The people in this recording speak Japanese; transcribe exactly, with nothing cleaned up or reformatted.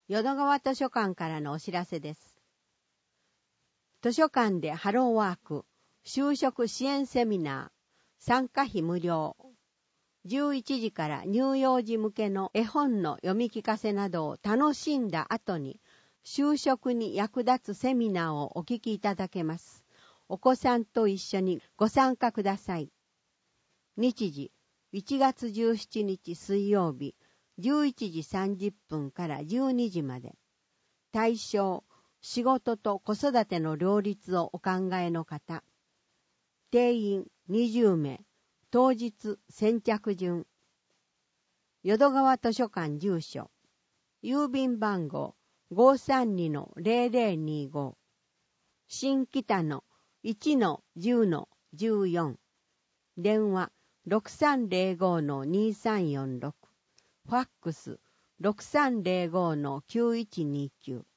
淀川図書館からのお知らせです。図書館でハローワーク、就職支援セミナー、参加費無料。じゅういちじから乳幼児向けの絵本の読み聞かせなどを楽しんだ後に、就職に役立つセミナーをお聞きいただけます。お子さんと一緒にご参加ください。日時、いちがつじゅうしちにち水曜日、じゅういちじさんじゅっぷんからじゅうにじまで。対象、仕事と子育ての両立をお考えの方。定員にじゅうめい、当日先着順。淀川図書館住所、郵便番号 ごーさんにのゼロゼロにご、新北の いちのじゅうのじゅうよん、電話 ろくさんゼロごのにさんよんろく、ファックス ろくさんゼロごのきゅういちにきゅう。